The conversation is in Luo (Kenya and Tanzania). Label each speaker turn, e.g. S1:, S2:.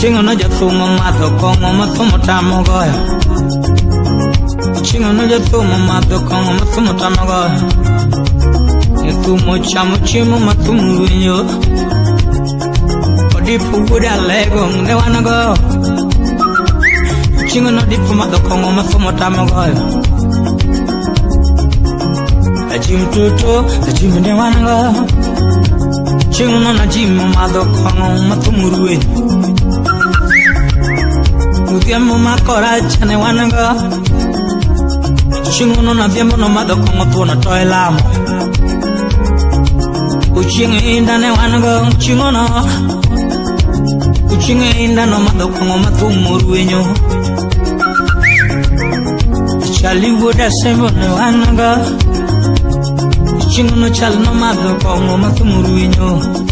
S1: Chingo no jatumo madho kongo mathumo tamo goyo. Chingo no jatumo madho kongo mathumo tamo goyo. Ethumo chamo chiemo mathumo winyo. Odipu buda lego ne wanago. Chingo no dipu madho kongo mathumo tamo goyo. Ajim tuto, ajim ne wanago. Chingo no najim madho kongo mathumo winyo. Utiamo makora chane wanaga. Chingo no na biamo no madho kongo tuona toilamo. Uchingo inda ne wanaga chingo no. Uchingo inda no madho kongo mathumo ruenyo. Chali woda sembo ne wanaga. Chingo no chal no madho kongo mathumo ruenyo.